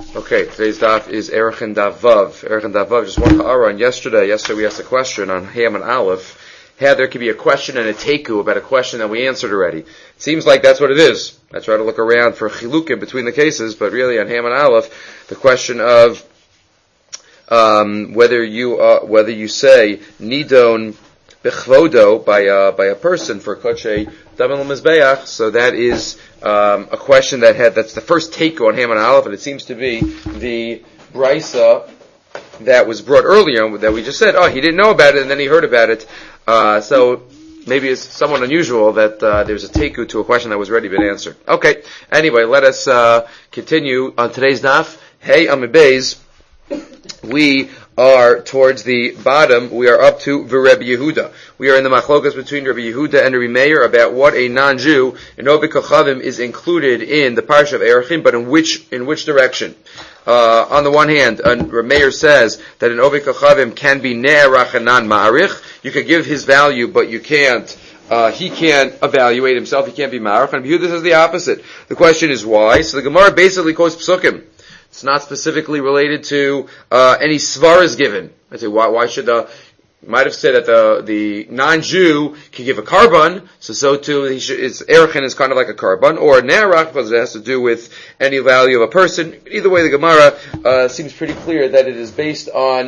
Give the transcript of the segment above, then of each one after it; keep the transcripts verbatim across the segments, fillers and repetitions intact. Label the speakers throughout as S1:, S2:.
S1: Okay, today's daf is Erechin Daf Vav. Erechin Daf Vav, just one ha'ara on yesterday. Yesterday we asked a question on Ham and Aleph. How there could be a question and a teku about a question that we answered already. It seems like that's what it is. I try to look around for chilukim between the cases, but really on Ham and Aleph, the question of um, whether you uh, whether you say nidon bechvodo by uh, by a person for kodshe damel mizbeach. So that is um, a question that had that's the first teku on Ham and Aleph, and it seems to be the brisa that was brought earlier that we just said, oh, he didn't know about it and then he heard about it. Uh, so maybe it's somewhat unusual that uh, there's a teku to a question that was already been answered. Okay. Anyway, let us uh, continue on today's daf. Hey, Amibez. We are towards the bottom. We are up to Rebbe Yehuda. We are in the machlokas between Rebbe Yehuda and Rebbe Meir about what a non-Jew in Oved Kochavim is included in the parsha of Erechim, but in which in which direction? Uh, on the one hand, uh, Rebbe Meir says that an Oved Kochavim can be ne'erach and non-ma'arich. You could give his value, but you can't. Uh, he can't evaluate himself. He can't be ma'arich. And Yehuda says the opposite. The question is why? So the Gemara basically quotes psukim. It's not specifically related to uh, any svaras given. I say, why, why should the, you might have said that the the non-Jew can give a carbon, so so too, he should, it's, Erechin is kind of like a carbon, or a ne'arach, because it has to do with any value of a person. Either way, the Gemara uh, seems pretty clear that it is based on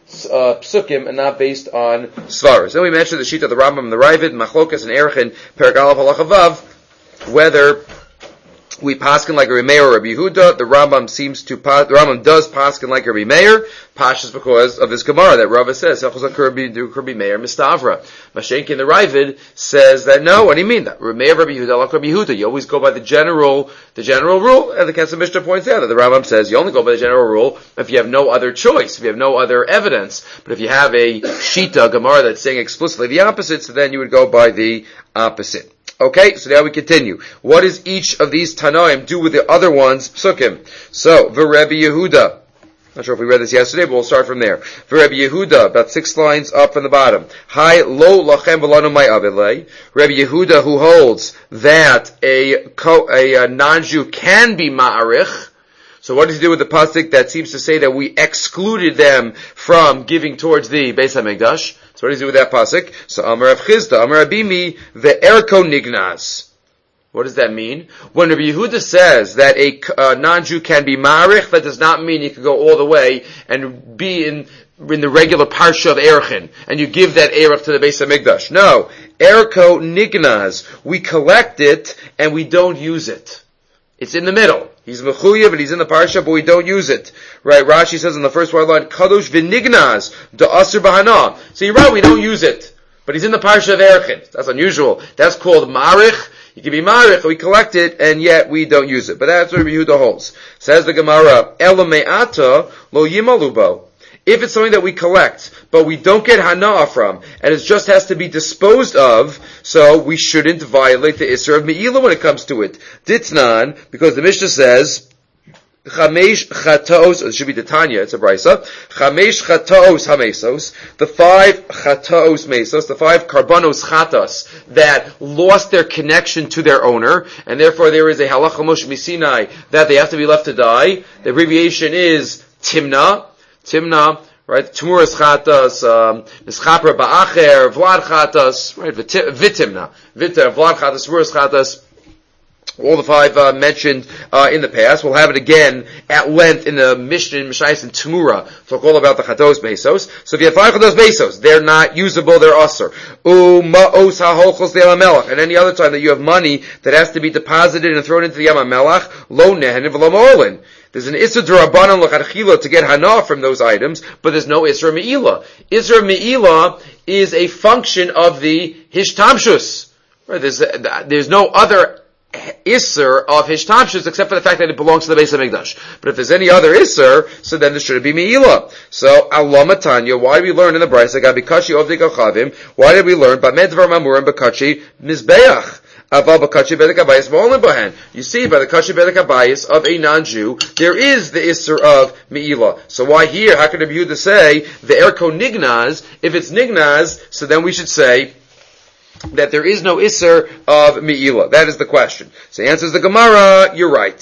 S1: uh, psukim and not based on svaras. Then we mentioned the sheet of the Rambam and the Ravid, Machlokas and Erechin, Perek Aleph Halacha Vav, whether we paskin like Rebbe Meir or Rebbe Yehuda. The Rambam seems to, the Rambam does paskin like Rebbe Meir, pashas because of this Gemara that Rava says, Rebbe Meir mistavra. Mashenki in the Ravid says that no, what do you mean that? Rebbe Meir, Rebbe Yehuda, like Rebbe Yehuda. You always go by the general, the general rule, and the Kesef Mishnah points out that the Rambam says you only go by the general rule if you have no other choice, if you have no other evidence. But if you have a Shita, Gemara that's saying explicitly the opposite, so then you would go by the opposite. Okay, so now we continue. What does each of these Tanaim do with the other ones, Psukim? So, V'Rebbe Yehuda. Not sure if we read this yesterday, but we'll start from there. V'Rebbe Yehuda, about six lines up from the bottom. Hi, lo lachem v'lanu may avilei. Rebbe Yehuda, who holds that a, a, a non-Jew can be ma'arich. So what does he do with the pasuk that seems to say that we excluded them from giving towards the Beis HaMikdash? So what does he do with that pasuk? So Amar Rav Chizda, Amar Abimi, the erko nignaz. What does that mean? When Rabbi Yehuda says that a uh, non-Jew can be ma'arich, that does not mean you can go all the way and be in in the regular parsha of Erechin, and you give that erech to the Beis HaMikdash. No, erko nignaz. We collect it and we don't use it. It's in the middle. He's mechuyev, but he's in the parsha, but we don't use it. Right? Rashi says in the first word line, kadosh v'nignaz da asur bahana. So you're right, we don't use it, but he's in the parsha of Erechin. That's unusual. That's called marich. You can be marich, we collect it, and yet we don't use it. But that's what Rabbi Yehuda holds. Says the Gemara, ela me'ata lo yimalubo. If it's something that we collect, but we don't get hana'ah from, and it just has to be disposed of, so we shouldn't violate the Isser of Me'ilah when it comes to it. Ditnan, because the Mishnah says, Chamesh chataos, it should be the Tanya, it's a brisa. Chamesh chataos hamesos, the five chataos mesos, the five karbanos chatas that lost their connection to their owner, and therefore there is a halacha Moshe Misinai that they have to be left to die. The abbreviation is Timna. Timna, right? Tmuras chatas, Nischapra ba'acher, Vlad chatas, right? Vitimna, Vita, Vlad chatas, Tmuras chatas. All the five uh, mentioned uh, in the past. We'll have it again at length in the Mishnah, Mishayis, and Tmura. Talk all about the chatos mesos. So if you have five chatos mesos, they're not usable, they're usher. U'ma'os ha'holchos le'elamelach. And any other time that you have money that has to be deposited and thrown into the Yam HaMelach, lo nehen v'lo ma'olin. There's an Isra D'Rabbanan l'chadchila to get hana from those items, but there's no Isra Me'ilah. Isra Me'ilah is a function of the Hishtamshus. Right? There's, there's no other Isser of Hishtamshus except for the fact that it belongs to the Beis HaMikdash. But if there's any other Isser, so then there shouldn't be Me'ilah. So, Allah Matanya, why did we learn in the Brisa, Gabikashi Ovdei Kochavim, why did we learn, Bamedvar Mamurim Bakachi Mizbeach? You see, by the kashi bedek habayis of a non-Jew, there is the isser of me'ilah. So why here? How can Rabbi Yehuda say the erko nignaz? If it's nignaz, so then we should say that there is no isser of me'ilah. That is the question. So he answers the Gemara, you're right.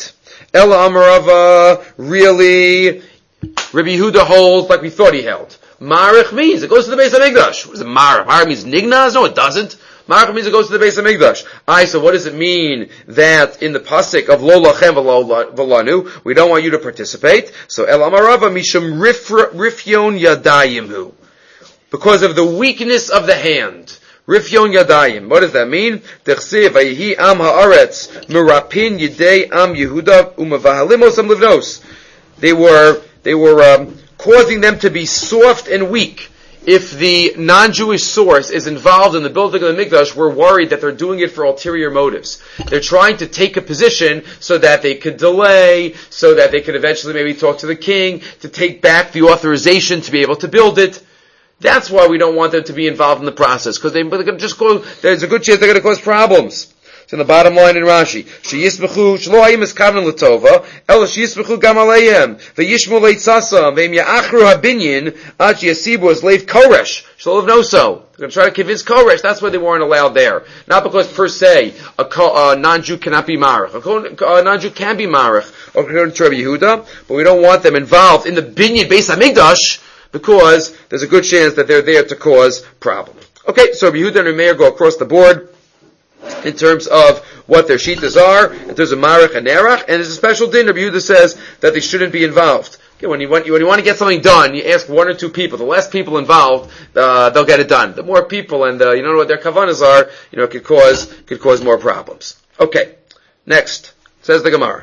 S1: Ela Amarava, really, Rabbi Yehuda holds like we thought he held. Marich means it goes to the base of Mikdash. What is it, Marich? Marich means Nignaz? No, it doesn't. Marich means it goes to the base of Mikdash. Aye, so what does it mean that in the pasuk of Lo Lachem V'Lanu, we don't want you to participate? So El Amarava Mishum Rifyon Yadayimhu. Because of the weakness of the hand. Rifyon Yadayim. What does that mean? Techsiv Vayihi Am Haaretz Merapin Yidei Am Yehuda Umavahalimos Am Livnos. They were, they were, um, causing them to be soft and weak. If the non-Jewish source is involved in the building of the Mikdash, we're worried that they're doing it for ulterior motives. They're trying to take a position so that they could delay, so that they could eventually maybe talk to the king, to take back the authorization to be able to build it. That's why we don't want them to be involved in the process, because they, they're going to just go, there's a good chance they're going to cause problems. So in the bottom line in Rashi, Sheyismechu shlo hayim eskavnan l'tova, ela sheyismechu gam aleihem, v'yishmu leitzasam, v'im ya'achru habinyin, ad sheyasibu as leiv koresh, shlo livnoso. They're going to try to convince Koresh, that's why they weren't allowed there. Not because per se, a, a non-Jew cannot be marich. A, a non-Jew can be marich, according to Rabbi Yehuda, but we don't want them involved in the binyan Beis HaMikdash, because there's a good chance that they're there to cause problems. Okay, so Rabbi Yehuda and Rabbi Meir go across the board in terms of what their shitas are, in terms of marich and nerach, and there's a special din. Rabbi Yehuda says that they shouldn't be involved. Okay, when you want when you want to get something done, you ask one or two people. The less people involved, uh, they'll get it done. The more people, and uh, you don't know what their kavanas are, you know, it could cause could cause more problems. Okay, next says the Gemara.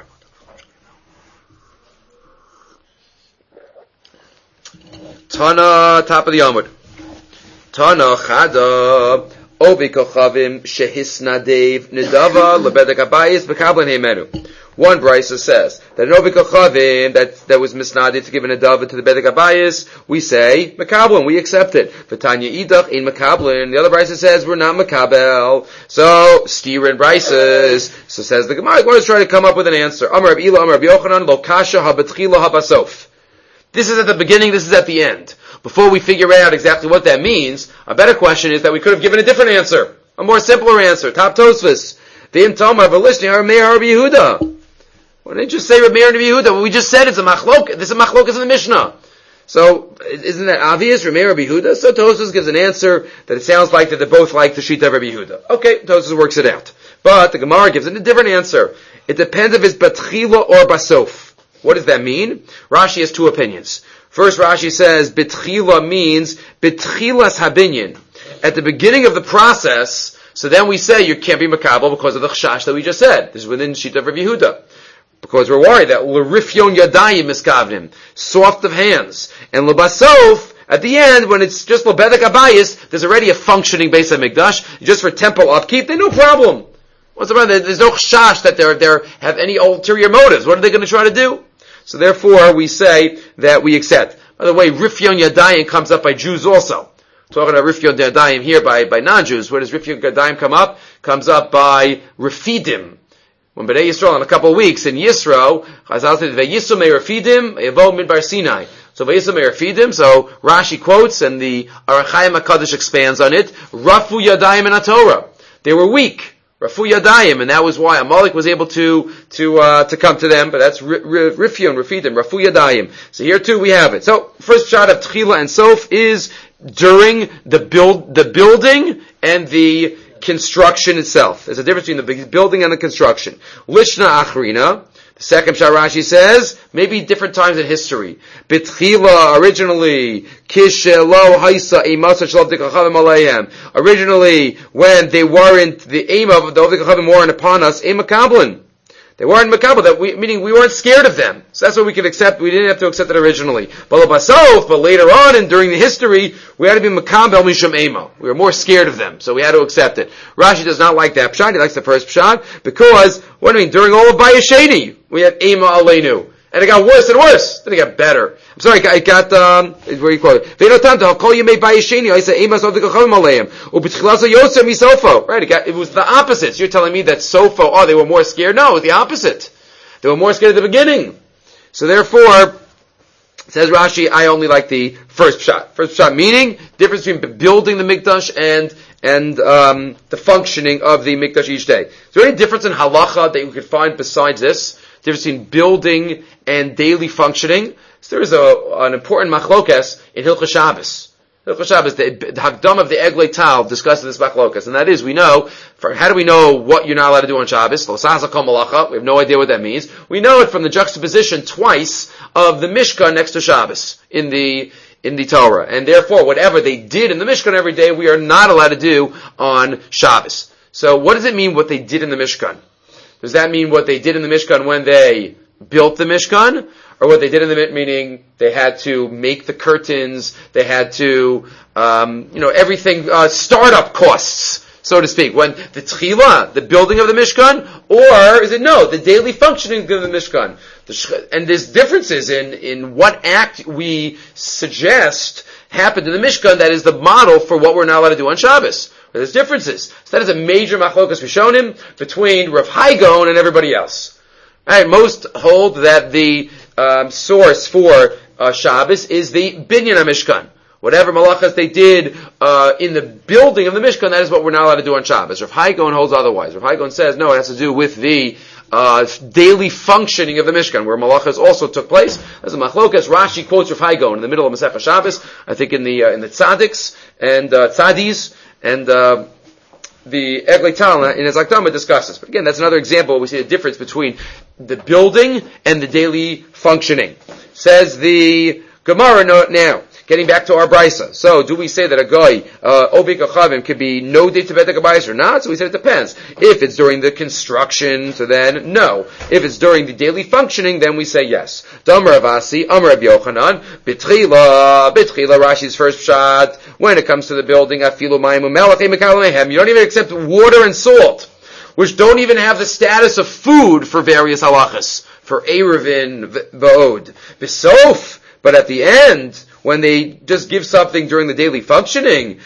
S1: Tana, top of the Amud. Tana chada. Obi kochavim shehisnadev nidava lebedek abayis b'kablan heimenu. One brisa says that an obi kochavim that that was misnaded to give an nidava to the bedek abayis, we say mekablan, we accept it. V'tanya idach in mekablan. The other brisa says we're not mekabel. So steer in brisas. So says the Gemara. We're trying to come up with an answer. Amar Reb Ila, Amar Reb Yochanan, lo kasha habetchila habasof. This is at the beginning. This is at the end. Before we figure out exactly what that means, a better question is that we could have given a different answer. A more simpler answer. Top Tosfos. V'im Tomar v'lishni har Meir har Yehuda. Why didn't you just say Meir and Yehuda? What we just said is a machlok. This is a machlok in the Mishnah. So, isn't that obvious? Meir Rabbi Yehuda? So Tosfos gives an answer that it sounds like that they both like the Shita of Rabbi Yehuda. Okay, Tosfos works it out. But the Gemara gives it a different answer. It depends if it's batchila or basof. What does that mean? Rashi has two opinions. First, Rashi says, B'tchila means, B'tchilas habinyan. At the beginning of the process, so then we say you can't be makabel because of the chashash that we just said. This is within the Shita of Rabbi Yehuda. Because we're worried that l'rifyon yadayim miskavnim, soft of hands. And l'basof, at the end, when it's just l'bedek abayis, there's already a functioning Beis HaMikdash. Just for temple upkeep, then no problem. What's the problem? There's no chashash that they're, they're, have any ulterior motives. What are they going to try to do? So therefore, we say that we accept. By the way, Rifyon Yadayim comes up by Jews also. Talking about Rifyon Yadayim here by, by non-Jews. Where does Rifyon Yadayim come up? Comes up by Refidim. When Bnei Yisrael, in a couple of weeks, in Yisro, Chazal said, V'yisum me Refidim, Evo midbar Sinai. So V'yisum me Refidim, so Rashi quotes, and the Orach Chaim HaKadosh expands on it, Rafu Yadayim in HaTorah. They were weak. Rafu Yadayim, and that was why Amalek was able to to uh, to come to them. But that's Rifyon, Refidim, Rafu Yadayim. So here too we have it. So first shot of Tchila and Sof is during the build, the building and the construction itself. There's a difference between the building and the construction. Lishna Achrina. The second shot Rashi says, maybe different times in history. B'tchila, originally, kishelo haisa imasa shalom tikachavim aleihem. Originally, when they weren't, the aim of the tikachavim weren't upon us, aim makablin. They weren't makabel, that we, meaning we weren't scared of them. So that's what we could accept. We didn't have to accept it originally. But but later on and during the history, we had to be makabel mishum ema. We were more scared of them, so we had to accept it. Rashi does not like that pshat. He likes the first pshat because what do you mean? During all of Bayesheni, we had ema aleinu, and it got worse and worse. Then it got better. I'm sorry, it got um, where do you call it? Ve'notanto call you made Bayesheni. I say ema sodikachavim aleim ubitchilasa yosem misofo. Right? It got it was the opposite. So you're telling me that sofo? Oh, they were more scared? No, it was the opposite. They were more scared at the beginning. So therefore, says Rashi, I only like the first pshat. First pshat meaning difference between building the mikdash and and um, the functioning of the mikdash each day. Is there any difference in halacha that you could find besides this? difference between building and daily functioning. So there is a, an important machlokas in Hilchos Shabbos. Hilchos Shabbos, the, the Hagdam of the Eglei Tal discusses this machlokas, and that is, we know, for, how do we know what you're not allowed to do on Shabbos? We have no idea what that means. We know it from the juxtaposition twice of the Mishkan next to Shabbos in the in the Torah, and therefore, whatever they did in the Mishkan every day, we are not allowed to do on Shabbos. So, what does it mean what they did in the Mishkan? Does that mean what they did in the Mishkan when they built the Mishkan? Or what they did in the meaning they had to make the curtains, they had to, um, you know, everything, uh, startup costs, so to speak. When the Tchila, the building of the Mishkan, or is it no, the daily functioning of the Mishkan? The, and there's differences in, in what act we suggest happened in the Mishkan that is the model for what we're not allowed to do on Shabbos. There's differences. So that is a major machlokas Rishonim between Rav Hai Gaon and everybody else. Right, most hold that the um, source for uh, Shabbos is the Binyan HaMishkan. Whatever malachas they did uh, in the building of the Mishkan, that is what we're not allowed to do on Shabbos. Rav Hai Gaon holds otherwise. Rav Hai Gaon says, no, it has to do with the uh, daily functioning of the Mishkan, where malachas also took place. As a machlokas, Rashi quotes Rav Hai Gaon in the middle of Masechah Shabbos, I think in the uh, in the Tzadiks and uh, Tzadis, and uh, the Eglei Tal in his Akdama discusses. But again, that's another example where we see the difference between the building and the daily functioning. Says the Gemara now, getting back to our Brisa. So, do we say that a guy, uh, Obik Achavim, could be no day to Bedek Abayis or not? So we said it depends. If it's during the construction, so then no. If it's during the daily functioning, then we say yes. Damar Avasi, Amar Rabbi Yochanan, B'tchila, B'tchila, Rashi's first shot, when it comes to the building, Afilu Mayim Umelach Emekal Mehem, you don't even accept water and salt, which don't even have the status of food for various halachas, for Erevin, V'od, V'sof, but at the end, when they just give something during the daily functioning,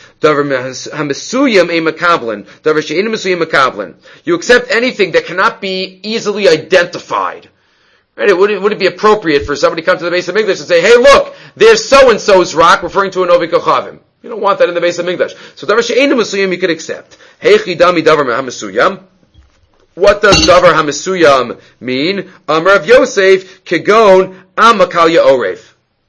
S1: you accept anything that cannot be easily identified. Right? It wouldn't, would it be appropriate for somebody to come to the Beis HaMikdash and say, hey look, there's so-and-so's rock, referring to an Ovik Ochavim. You don't want that in the Beis HaMikdash. So davar she'einu mesuyam you could accept. Heichi dami davar ha'mesuyam. What does davar ha'mesuyam mean? Amar of Yosef, kegon amakalya orev.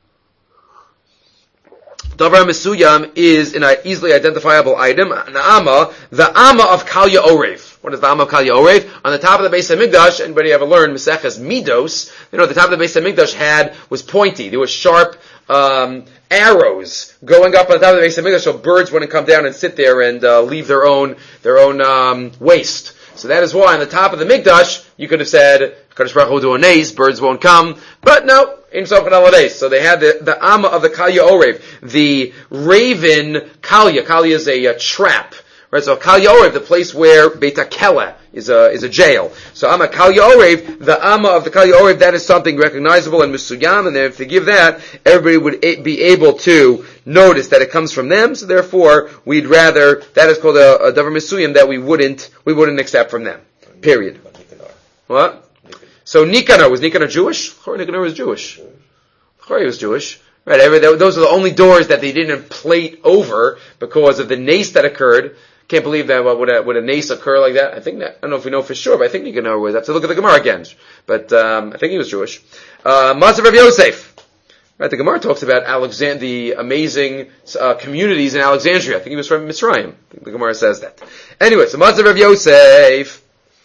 S1: Davar Mesuyam is an easily identifiable item. An Amma, the Amma of Kalya Orev. What is the Amma of Kalya Orev? On the top of the Beis HaMikdash, anybody ever learned Maseches Midos? You know, the top of the Beis HaMikdash had, was pointy. There was sharp, um, arrows going up on the top of the Beis HaMikdash so birds wouldn't come down and sit there and, uh, leave their own, their own, um, waste. So that is why on the top of the Mikdash, you could have said, Kadosh Baruch Hu do a nace, birds won't come. But no, in Sofan Holidays. So they had the, the Amma of the Kalya Orev, the raven Kalya. Kalya is a, a trap. Right, so Kalya Orev, the place where Beit HaKela is a, is a jail. So Amma Kalya Orev, the Amma of the Kalya Orev, that is something recognizable and Mesuyam, and if they give that, everybody would a- be able to notice that it comes from them, so therefore, we'd rather, that is called a, a Davar Mesuyam that we wouldn't, we wouldn't accept from them. Period. What? So Nicanor, was Nicanor Jewish? Nicanor was Jewish. He was Jewish. Right, every, those are the only doors that they didn't plate over because of the nace that occurred. Can't believe that, what, would a, would a nace occur like that? I think that, I don't know if we know for sure, but I think Nicanor was. I have to look at the Gemara again. But, um, I think he was Jewish. Uh, Masav Rav Yosef. Right, the Gemara talks about Alexand- the amazing, uh, communities in Alexandria. I think he was from Mitzrayim. I think the Gemara says that. Anyway, so Masav Rav Yosef.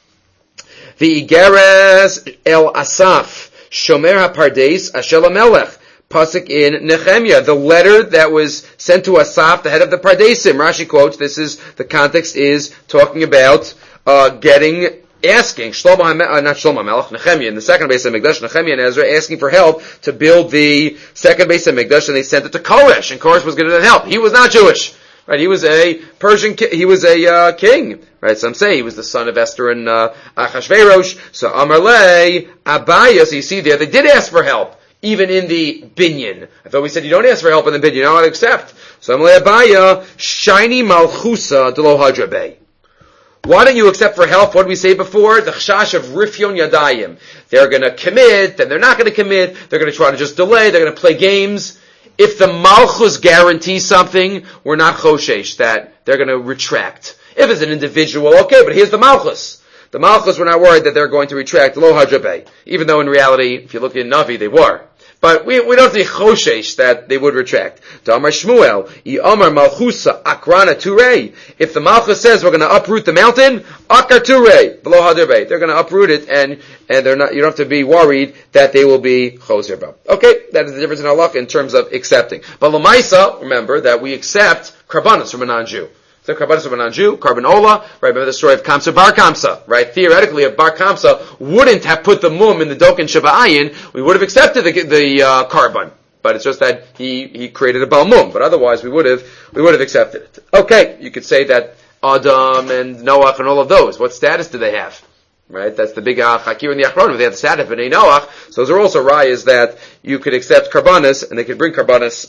S1: The Igeres El Asaf, Shomer HaPardes, Ashel HaMelech, Pasuk in Nehemiah, the letter that was sent to Asaf, the head of the Pardesim. Rashi quotes, this is, the context is talking about, uh, getting, asking, Shlomo HaMelech, uh, not Shlomo HaMelech, Nehemiah, in the second Beis HaMikdash, Nehemiah and Ezra asking for help to build the second Beis HaMikdash, and they sent it to Koresh, and Koresh was going to help. He was not Jewish. Right, he was a Persian, ki- he was a uh, king. Right, some say he was the son of Esther and uh, Achashverosh. So Amarle, Abaya, so you see there, they did ask for help, even in the binyan. I thought we said you don't ask for help in the binyan, you don't accept. So Amarle Abaya, Shiny Malchusa Delo Hadrabe. Why don't you accept for help? What did we say before? The chashash of Rifyon Yadayim. They're gonna commit, then they're not gonna commit, they're gonna try to just delay, they're gonna play games. If the Malchus guarantees something, we're not choshesh that they're going to retract. If it's an individual, okay, but here's the Malchus. The Malchus were not worried that they're going to retract Lo Hadrabei, even though in reality, if you look in Navi, they were. But we, we don't have to be choshesh that they would retract. Damar Shmuel, Yomar Malchusa Akrana Turei. If the Malchus says we're going to uproot the mountain, Akar Turei, below Haderbei. They're going to uproot it, and and they're not. You don't have to be worried that they will be choser ba. Okay, that is the difference in halakha in terms of accepting. But Lamaisa, remember that we accept karbanos from a non-Jew. So Karbanos from a non-Jew, Carbon Ola, right? Remember the story of Kamsa Bar Kamsa, right? Theoretically, if Bar Kamsa wouldn't have put the mum in the Dokin Shaba'ayin, we would have accepted the, the uh, Carbon. But it's just that he, he created a Baal Mum. But otherwise, we would have, we would have accepted it. Okay, you could say that Adam and Noach and all of those, what status do they have? Right? That's the big uh, Chakir in the Achronim. They have the status of Bnei Noach. So those are also rayas that you could accept Karbanos, and they could bring Karbanos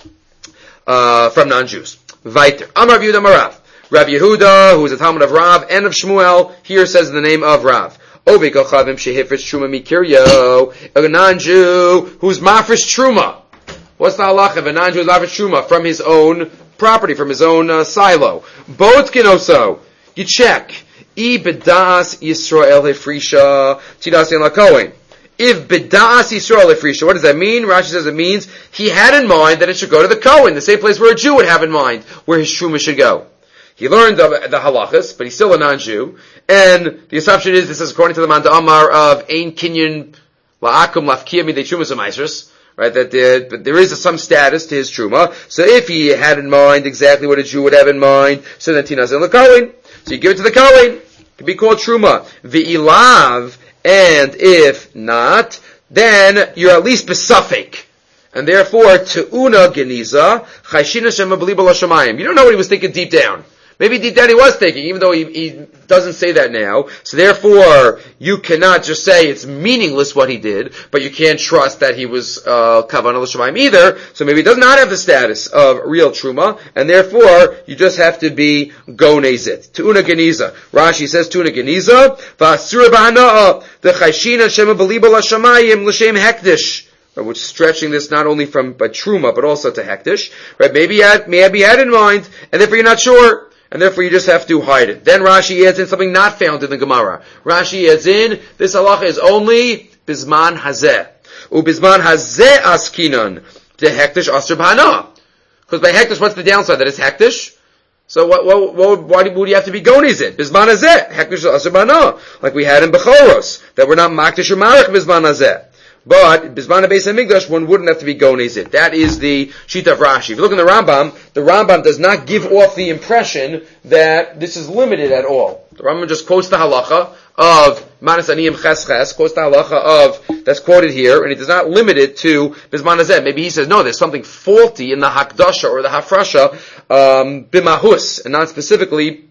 S1: uh, from non-Jews. Weiter. Amar Rav Yehuda Marav. Rav Yehuda, who is a Talmud of Rav and of Shmuel, here says the name of Rav. Ovik Achavim Shehifrish Truma Mikiryo. A non-Jew who's Mafresh Truma. What's the halacha of a non-Jew who's Mafresh Truma? From his own property, from his own uh, silo. Both can also. You check. I Bedas Yisrael Hefrisha Tidas Yen Lakohen. If B'da'as Yisrael Efrisha, what does that mean? Rashi says it means he had in mind that it should go to the Kohen, the same place where a Jew would have in mind where his Truma should go. He learned the, the halachas, but he's still a non-Jew, and the assumption is, this is according to the Manda Amar of Ein Kinyan La'akum Lafkia Midei Trumas Amaisers, right, that there, that there is a, some status to his Truma, so if he had in mind exactly what a Jew would have in mind, so then Tinas in the Kohen, so you give it to the Kohen, it can be called Truma. V'ilav, and if not, then you're at least besuffic. And therefore, te'una geniza, chayshina shema b'libo l'shamayim. You don't know what he was thinking deep down. Maybe deep down he was thinking, even though he, he doesn't say that now. So therefore, you cannot just say it's meaningless what he did, but you can't trust that he was uh, kavanah l'shamayim either. So maybe he does not have the status of real truma, and therefore you just have to be gonezit. Te'una geniza. Rashi says te'una geniza, v'asura b'hana'a, the chayshina shema b'libo l'shamayim l'shem hektish. Which is stretching this not only from by truma but also to hektish. Right? Maybe you had, may be had in mind, and therefore you're not sure. And therefore you just have to hide it. Then Rashi adds in something not found in the Gemara. Rashi adds in, this halacha is only bisman hazeh. U bisman hazeh askinan. The hektish asr b'hana. Because by hektish, what's the downside? That it's hektish? So what, what, what, why would you have to be gonizit? Bisman hazeh. Hektish asr b'hana. Like we had in Bechoros. That we're not maktish or marach bisman hazeh. But Bisman Beis Hamikdash, one wouldn't have to be gonezit. That is the Shita of Rashi. If you look in the Rambam, the Rambam does not give off the impression that this is limited at all. The Rambam just quotes the halacha of Manas Aniyim Ches Ches, quotes the halacha of, that's quoted here, and he does not limit it to Bisman Hazeh. Maybe he says, no, there's something faulty in the Hakdasha or the Hafrasha, um, Bimahus, and not specifically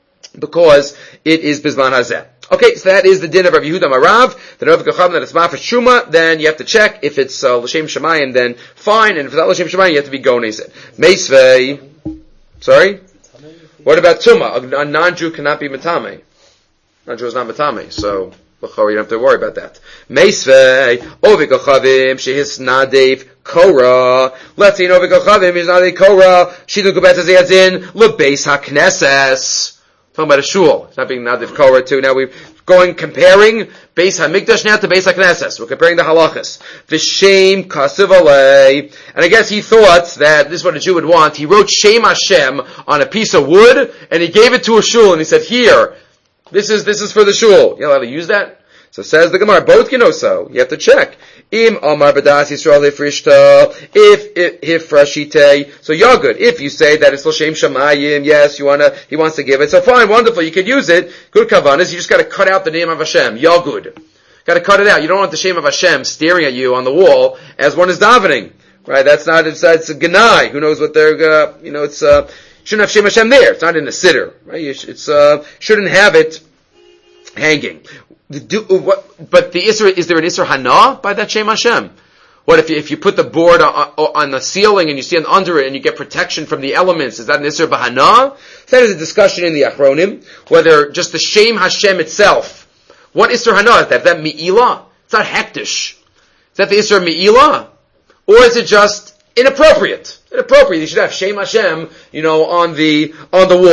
S1: because it is Bisman Hazeh. Okay, so that is the din of Rav Yehuda Marav. The Rav Gacham that it's mafresh truma, then you have to check if it's uh, l'shem shemayim, then fine, and if it's not l'shem shemayim, you have to be gonezit. Meisvei, sorry. What about tuma? A, a non-Jew cannot be matame. Non-Jew is not matame, so you don't have to worry about that. Meisvei, ovik achavim shehis nadev korah. Let's say ovik achavim is nadev korah. Shiduk ubetzaz yadzin lebeis hakneses. Talking about a shul. It's not being Nadiv Korah too. Now we're going, comparing Beis HaMikdash now to Beis HaKnesses. We're comparing the halachas. V'shem kasiv alei. And I guess he thought that this is what a Jew would want. He wrote Shem Hashem on a piece of wood, and he gave it to a shul, and he said, here, this is, this is for the shul. You're allowed to use that? So says the Gemara, both can also. You have to check. Im Amar B'das Yisrael Ifrishta. If, if, Hifrashite. So you're good. If you say that it's L'Shem Shamayim, yes, you wanna, he wants to give it. So fine, wonderful, you could use it. Good kavanas, you just gotta cut out the name of Hashem. You're good. Gotta cut it out. You don't want the shame of Hashem staring at you on the wall as one is davening. Right? That's not, it's, it's a Ganai. Who knows what they're gonna, you know, it's, uh, shouldn't have Shem Hashem there. It's not in the sitter. Right? You sh- it's, uh, shouldn't have it hanging. The, do, what, but the Isra, is there an Isra Hana by that Shem Hashem? What if you, if you put the board on, on the ceiling and you stand under it and you get protection from the elements? Is that an Isra Bahana? That is a discussion in the Achronim, whether just the Shem Hashem itself, what Isra Hana is that? Is that Me'ilah? It's not Hektish. Is that the Isra Me'ilah? Or is it just inappropriate? Inappropriate. You should have Shem Hashem, you know, on the, on the wall.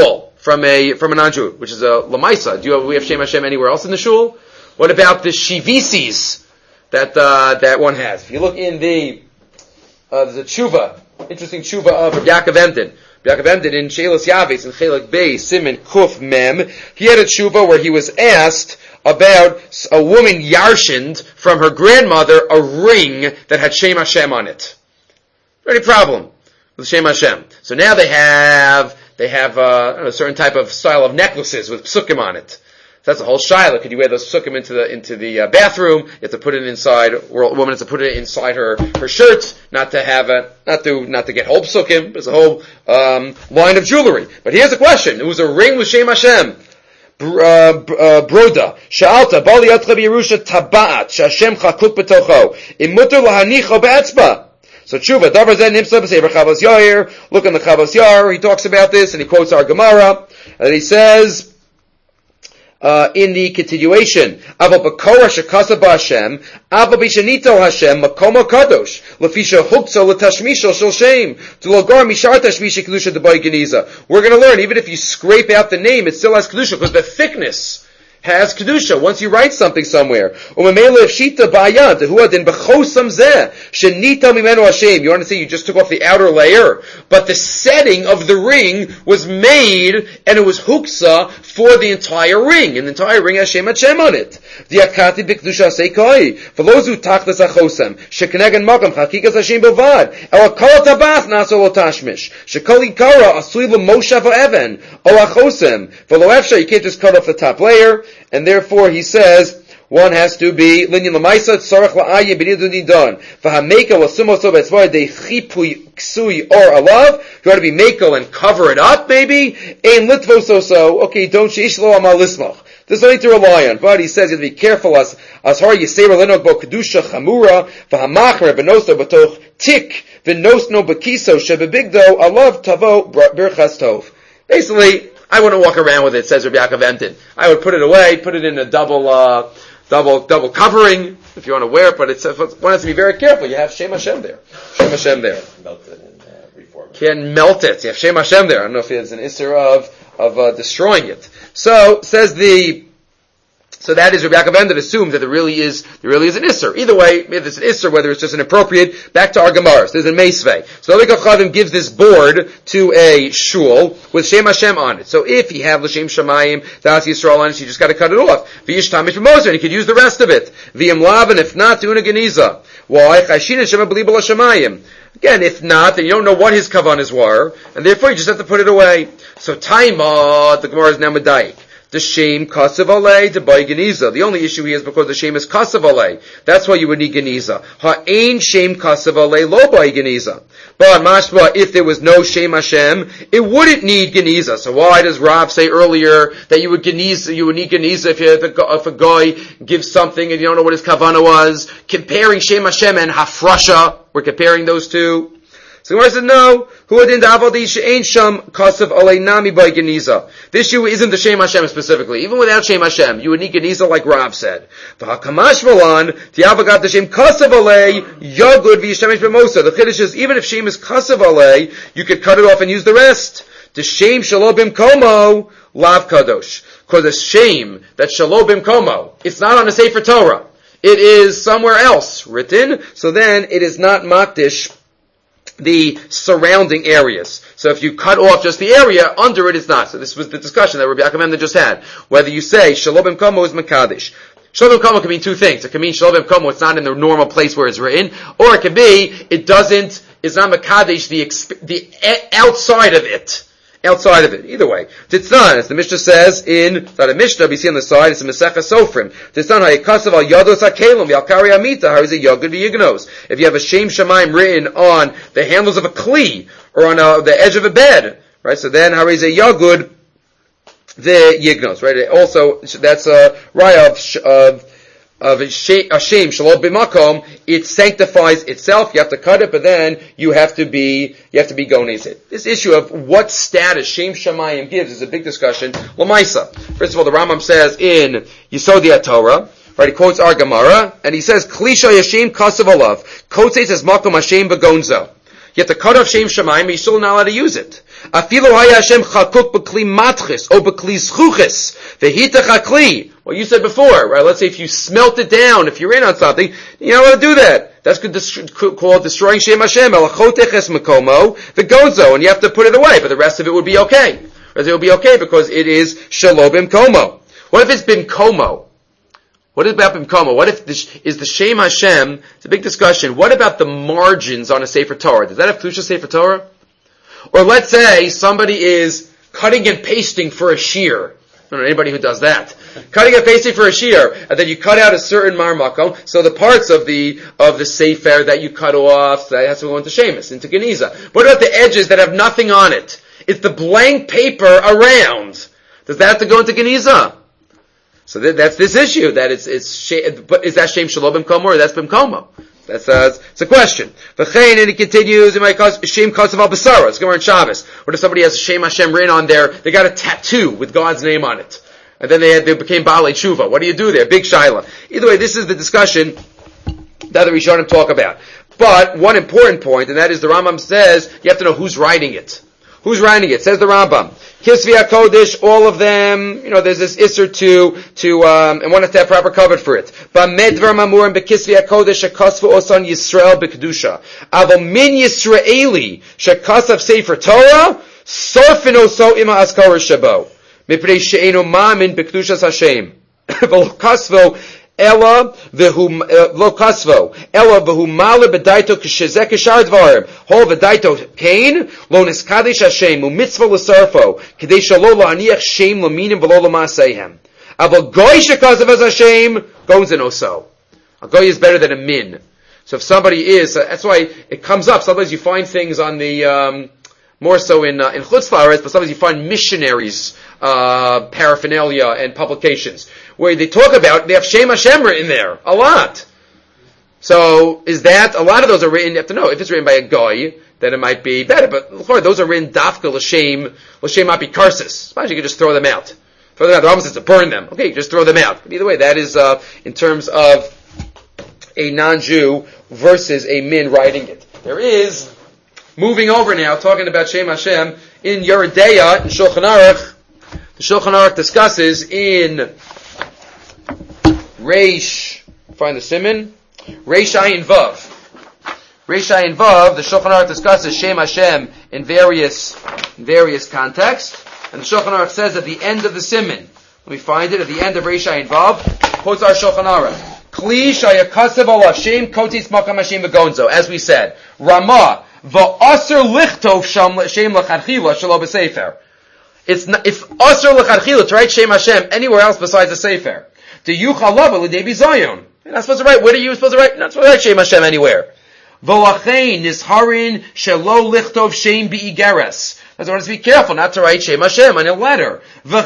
S1: from a from a non-Jew, which is a Lamaisa. Do you have, we have Shem Hashem anywhere else in the shul? What about the Shivisis that uh, that one has? If you look in the uh, there's a tshuva, interesting tshuva of Yaakov Emden. Yaakov Emden in Sheilas Yavis in Chelak Bey Siman Kuf Mem. He had a tshuva where he was asked about a woman yarshined from her grandmother a ring that had Shem Hashem on it. Any problem with Shem Hashem? So now they have they have uh, a certain type of style of necklaces with psukim on it. So that's a whole shaila. Could you wear those psukim into the into the uh, bathroom? You have to put it inside, or a woman has to put it inside her her shirt, not to have a not to not to get whole psukim. There's a whole um, line of jewelry. But here's the question: it was a ring with Shem Hashem. Uh, uh, broda, sha'alta, bali yatcha b'Yerusha taba'at, sha'Hashem chakuk b'tocho, imuter lahanicho be'etzba. So tshuva, davar zeh nimsa b'sefer Chavos Yair, look in the Chavos Yair, he talks about this, and he quotes our Gemara, and he says, Uh, in the continuation, Ava b'kora shekasa b'Hashem, Ava b'shenito Hashem, makomo kadosh, lefisha hukso l'tashmisho shel shem, to logar mishar tashmisha kedusha d'bay geniza. We're going to learn, even if you scrape out the name, it still has kedusha, because the thickness has kedusha once you write something somewhere. Umemele shita b'ayad huadin b'chosam zeh shenita mimenu Hashem. You want to say you just took off the outer layer, but the setting of the ring was made, and it was huksa for the entire ring, and the entire ring has Shem Hashem on it. Diakati b'kedusha seikoi v'lozu tachtas achosam shekenegan makam chakikas Hashem b'vad el kol tabath naso lo tashmish shekol ikara asui l'moshav ha'even o achosam v'lo efsha. You can't just cut off the top layer. And therefore, he says, one has to be linyan lamaisa tzarach la'ayin b'nidun nidon v'hameka l'sumoso b'etzvah de chipui ksui or alav. If you want to be mekel and cover it up, maybe ein litvoso so. Okay, don't sheish lo amal lismach. There's nothing to rely on. But he says you have to be careful as as har yiseir lenok bo kedusha chamura v'hamachar v'noso b'toch tik v'nosno b'kiso shebebigdo alav tavo birchas tov. Basically, I wouldn't walk around with it, says Rabbi Yaakov Emden. I would put it away, put it in a double, uh, double, double covering, if you want to wear it, but it's, one has to be very careful. You have Shem Hashem there. Shem Hashem there.
S2: Melt it and uh, reform it.
S1: Can melt it. You have Shem Hashem there. I don't know if there's an isser of, of, uh, destroying it. So, says the, so that is Rabbi Yaakov Emden assumes that there really is, there really is an isser. Either way, if it's an isser, whether it's just an appropriate, back to our Gemaras. There's a meisvei. So the Likach Chavim gives this board to a shul with Shem Hashem on it. So if you have L'Shem Shamayim, Das Yisrael on it, you just gotta cut it off. V'yish tamish b'moser, and you could use the rest of it. V'yim lav, and if not, tuna geniza. Why? Chashin and Shema b'li b'la Shamayim. Again, if not, then you don't know what his kavanas were, and therefore you just have to put it away. So Taima, the Gemara is now medayik. The shame kasav alei to buy geniza. The only issue here is because the shame is kasav alei. That's why you would need geniza. Ha'ain shame kasav alei lo buy geniza. But mashma, if there was no shame Hashem, it wouldn't need geniza. So why does Rav say earlier that you would geniza, you would need geniza if, you, if, a, if a guy gives something and you don't know what his kavana was? Comparing shame Hashem and hafrasha, we're comparing those two. So the Gemara said, no, who didn't avodi ain't sham kasav alei nami by geniza. This issue isn't the Shem Hashem specifically. Even without Shem Hashem, you would need geniza like Rav said. V'hakamash v'lan tiavagat the Shem kasav alei yagud v'yishtamish b'mosa. The chiddush is even if Shem is kasav alei, you could cut it off and use the rest. The Shem shalobim komo lav kadosh. Because the shame that shalobim komo, it's not on the Sefer Torah. It is somewhere else written. So then it is not makdish the surrounding areas. So if you cut off just the area, under it is not. So this was the discussion that Rabbi Yaakov Emden just had. Whether you say Shalom Komo is Makadish. Shalom Komo can mean two things. It can mean Shalom Komo, it's not in the normal place where it's written. Or it can be, it doesn't, it's not Makadish, the, exp- the outside of it. Outside of it. Either way. Titzan, as the Mishnah says in, it's not a Mishnah, but you see on the side, it's a Mesecha Sofrim. Titzan, ha'yikasav al yados ha'kelim, v'alkari amita, how is it yagud v'yignos? If you have a Shem Shamayim written on the handles of a kli, or on a, the edge of a bed, right? So then, how is it yagud v'yignos, right? Also, that's a raya of, of, of a shame, shalom b'makom, it sanctifies itself. You have to cut it, but then you have to be, you have to be gones it. This issue of what status Shem Shamayim gives is a big discussion. Lamaisa. First of all, the Rambam says in Yisodi Torah, right, he quotes our Gemara, and he says, Klisha Yashem Kasav Alav, Kotze says Makom Hashem Begonzo. You have to cut off Shem Shamayim, but you're still not allowed to use it. Afilu haya Hashem chakuk b'kli matchis, or b'kli zchuchis, v'hita chakli. What you said before, right? Let's say if you smelt it down, if you're in on something, you're not allowed to do that. That's called destroying Shem Hashem. Elachoteches mekomo, v'gozo, and you have to put it away, but the rest of it would be okay. The rest of it would be okay because it is shelo bimkomo. What if it's bimkomo? What about bimkomo? What if this is the Shem Hashem? It's a big discussion. What about the margins on a Sefer Torah? Does that have Kedusha Sefer Torah? Or let's say somebody is cutting and pasting for a shear. I don't know anybody who does that. Cutting and pasting for a shear, and then you cut out a certain marmakom. So the parts of the of the sefer that you cut off, that has to go into shemus, into geniza. What about the edges that have nothing on it? It's the blank paper around. Does that have to go into geniza? So that, that's this issue. That it's it's. But is that shem shalom b'mkomo or that's b'mkomo? That's uh, it's a question. V'chein, and it continues. In my cause, shem kasav al basara. It's going in Shabbos. What if somebody has a Shem Hashem written on there? They got a tattoo with God's name on it, and then they had, they became Baalei Tshuva. What do you do there? Big shaila. Either way, this is the discussion that the Rishonim talk about. But one important point, and that is the Rambam says you have to know who's writing it. Who's writing it? Says the Rambam. Kisvi HaKodesh, all of them, you know, there's this Isser to, to, um, and one has to have proper cover for it. Ba'medvar mamurim beKisvi HaKodesh shekasvu osan Yisrael b'kedusha. Avo min Yisraeli shekasav Sefer Torah, sorfin oso ima askara shabo. Mipnei she'enu ma'amin b'kedushas Hashem. V'lo kasvo Ella v'hu lo kasvo. Ella v'hu male b'daito k'shezeh k'shar dvarim. Hol v'daito kain lo niskadish Hashem u'mitzvah l'sarfo k'dei shalo la'aniach shem l'minim v'lo l'maseihem. Aval goy shekazav as Hashem goes in oso. A goy is better than a min. So if somebody is, uh, that's why it comes up. Sometimes you find things on the um, more so in uh, in Chutz La'aretz, but sometimes you find missionaries uh, paraphernalia and publications where they talk about, they have Shem Hashem written there, a lot. So, is that, a lot of those are written, you have to know, if it's written by a guy, then it might be better, but those are written dafka l'shem, l'shem apikarsis. Imagine you could just throw them out. Throw them out, the Rambam says to burn them. Okay, you just throw them out. But either way, that is, uh, in terms of a non-Jew versus a min writing it. There is, moving over now, talking about Shem Hashem, in Yeridea, in Shulchan Aruch, the Shulchan Aruch discusses in Reish, find the Siman, Reish Ayin Vav. Reish Ayin Vav, the Shulchan Aruch discusses Shem Hashem in various, in various contexts, and the Shulchan Aruch says at the end of the Siman, let me find it, at the end of Reish Ayin Vav, quotes our Shulchan Aruch, Kli shayakasav al Hashem kotis makam Hashem v'gonzo, as we said, Ramah, v'aser lichtov Shem l'chadchila shelo b'sefer. It's not, it's aser l'chadchila to write Shem Hashem anywhere else besides the Sefer. The Yuchalava l'debi Zion. You're not supposed to write. Where are you supposed to write? You're not supposed to write Shem Hashem anywhere. V'lachein nisharin shelo lichtov Shem bi'igeres. That's why I have to be careful not to write Shem Hashem on a letter.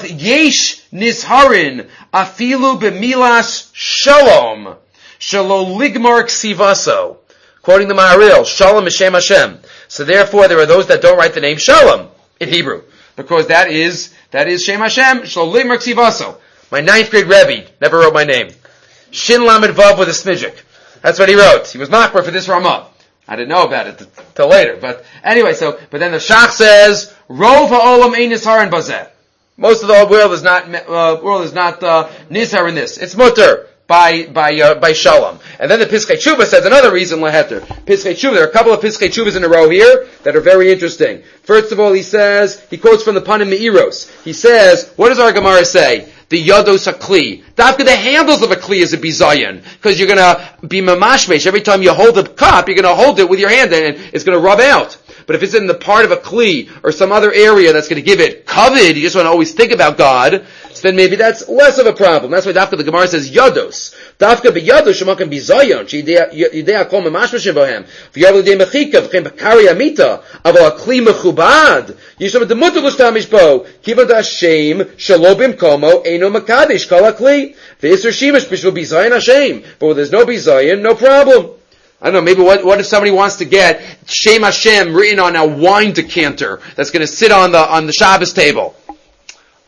S1: V'yesh nisharin afilu b'milas shalom shelo ligmar ksivaso. Quoting the Maharil, Shalom is Shem Hashem. So therefore, there are those that don't write the name Shalom in Hebrew, because that is that is Shem Hashem. Shalom ligmar ksivaso. My ninth grade Rebbe never wrote my name. Shin Lamed Vav with a smidzik. That's what he wrote. He was makbar for this Ramah. I didn't know about it till later. But anyway, so, but then the Shach says, Rov ha'olam ein nishar in bazeh. Most of the world is not, uh, world is not, uh, nishar in this. It's mutter by, by, uh, by Shalom. And then the Piskei Tshuva says another reason, Leheter. Piskei Tshuva, there are a couple of Piskei Tshuvas in a row here that are very interesting. First of all, he says, he quotes from the Panim Me'iros. He says, what does our Gemara say? The yados hakli. Dafka the handles of a kli is a bizayon, because you're gonna be mamashmesh. Every time you hold the cup, you're gonna hold it with your hand and it's gonna rub out. But if it's in the part of a kli or some other area that's gonna give it covet, you just want to always think about God, so then maybe that's less of a problem. That's why Dafka the Gemara says yados. Dafka be yados shemakan bizayon. Yidei kol mamashmeshim bohem. V'yavol yidei mechika v'chem b'kari amita. Aval akli mechubad. Yishem demutu l'shtamish bo. Kiva d'Hashem shalo bimkomo eino makadish kol akli. V'yisur shimash b'shvil bizayon Hashem. But when there's no bizayon, no problem. I don't know, maybe what, what if somebody wants to get Shem Hashem written on a wine decanter that's going to sit on the, on the Shabbos table?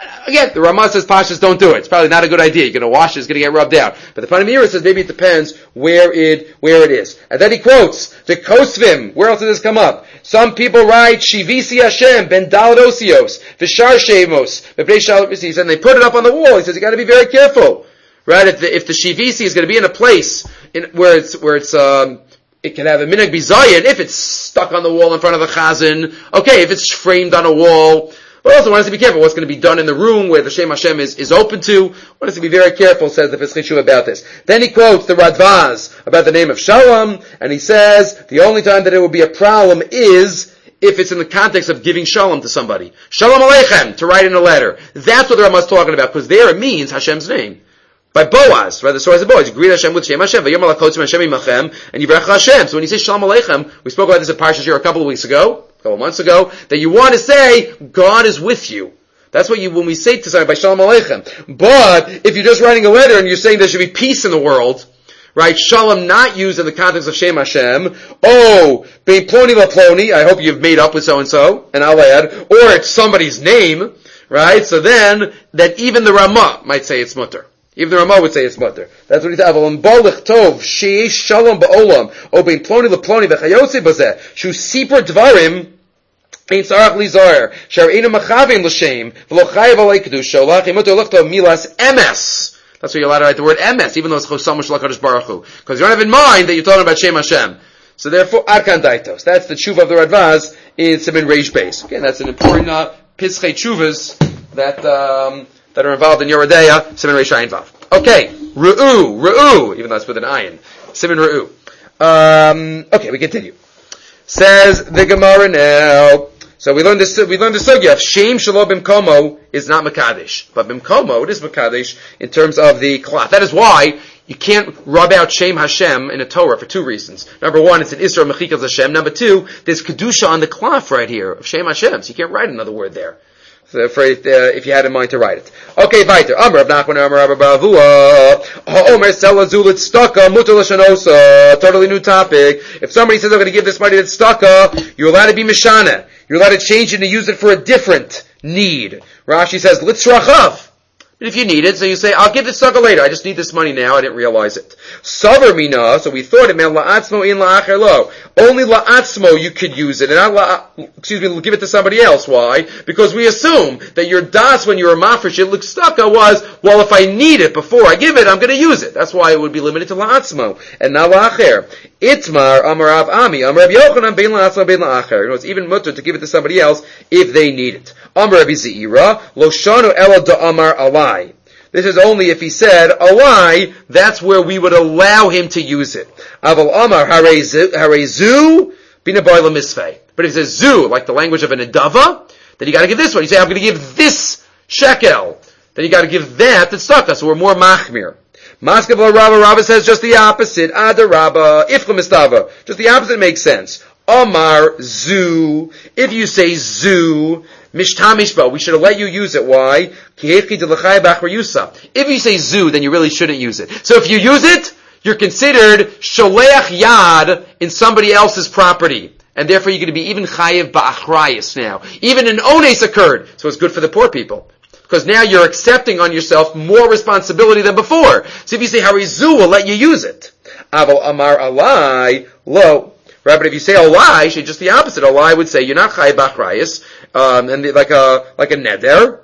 S1: Again, the Ramah says Pashas don't do it. It's probably not a good idea. You're going to wash it, it's going to get rubbed out. But the Panamira says maybe it depends where it where it is. And then he quotes the Kosvim. Where else does this come up? Some people write Shivisi Hashem ben Daladosios Vishar Shemos. He said, and they put it up on the wall. He says you got to be very careful, right? If the if the Shivisi is going to be in a place in, where it's where it's um, it can have a minhag bizayin if it's stuck on the wall in front of the chazan. Okay, if it's framed on a wall. But also one has to be careful what's going to be done in the room where the Shem Hashem is, is open to. One has to be very careful, says the Pesach Shuv about this. Then he quotes the Radvaz about the name of Shalom, and he says the only time that it would be a problem is if it's in the context of giving Shalom to somebody. Shalom Aleichem, to write in a letter. That's what the Ramah is talking about, because there it means Hashem's name. By Boaz, right? The story of Boaz. You greet Hashem with Shem Hashem, V'yom alakotzim Hashem imachem, and Yivrach Hashem. So when you say Shalom Aleichem, we spoke about this in Parshas Shir a couple of weeks ago, a couple of months ago, that you want to say, God is with you. That's what you, when we say to somebody by Shalom Aleichem. But, if you're just writing a letter and you're saying there should be peace in the world, right? Shalom not used in the context of Shem Hashem. Oh, bein ploni la ploni, I hope you've made up with so-and-so, and I'll add, or it's somebody's name, right? So then, that even the Ramah might say it's mutter. Even the Ramah would say it's mutter. That's what he said. Aval balich tov sheish shalom ba'olam o bein ploni leploni v'chayotze bazeh shu sipur dvarim ein tzarach lizar shar einu machavim l'shem v'lo chayav alei kedusha olach imuter lichto milas emes. That's why you're allowed to write the word emes, even though it's chosam shel HaKadosh Baruch Hu, because you don't have in mind that you're talking about Shem Hashem. So therefore, Arkan Daitos. That's the tshuva of the Radvaz in Siman Reish Beis. Again, that's an important uh, pischei tshuvas that. Um, that are involved in Yoredeya, Siman Reish Ayin Vav. Okay, Ru'u, Ru'u, even though it's with an ayin. Siman Ru'u. Um, okay, we continue. Says the Gemara now. So we learned this, we learned the sugya. Shem Shalom Bimkomo is not Makadesh. But Bimkomo, it is Makadesh in terms of the cloth. That is why you can't rub out Shem Hashem in a Torah for two reasons. Number one, it's an Isra Mechikas Hashem. Number two, there's Kedusha on the cloth right here of Shem Hashem. So you can't write another word there. So for, uh, if you had in mind to write it. Okay, weiter. Amr of Nachman, Amr of Bavua. Ha'omer sela zulit staka mutar l'shanosa. Totally new topic. If somebody says, I'm going to give this money to staka, you're allowed to be mishana. You're allowed to change it and use it for a different need. Rashi says, litzrachav. If you need it, so you say, I'll give this sucker later. I just need this money now. I didn't realize it. Savar mina, so we thought it meant la'atzmo in la'acher lo. Only la'atzmo you could use it, and not la, excuse me, give it to somebody else. Why? Because we assume that your das when you were mafresh it l'kstaka was, well, if I need it before I give it, I'm going to use it. That's why it would be limited to la'atzmo and not la'acher. Itmar amarav ami amarav yochanan bein la'atzmo bein la'acher. You know, it's even mutter to give it to somebody else if they need it. Amarav Zeira lo shanu ela da amar alai. This is only if he said a lie, that's where we would allow him to use it. Aval Amar Harezu Bina Boila Misfei. But if he says zu, like the language of an Adava, then you gotta give this one. You say, I'm gonna give this shekel. Then you gotta give that to tzedakah, so we're more machmir. Maskav Rabba, Rabba says just the opposite. Ada Rabba, Ifcha Mistava. Just the opposite makes sense. Amar zu. If you say zu, Mishtamishba, we should have let you use it. Why? If you say zu, then you really shouldn't use it. So if you use it, you're considered sholeach yad in somebody else's property. And therefore you're going to be even chayiv ba'achrayis now. Even an ones occurred. So it's good for the poor people. Because now you're accepting on yourself more responsibility than before. So if you say harizu, we'll let you use it. Aval amar alai, lo. Right, but if you say a lie, just the opposite. A lie would say you're not chayiv ba'achrayis. Um, and the, like a like a neder,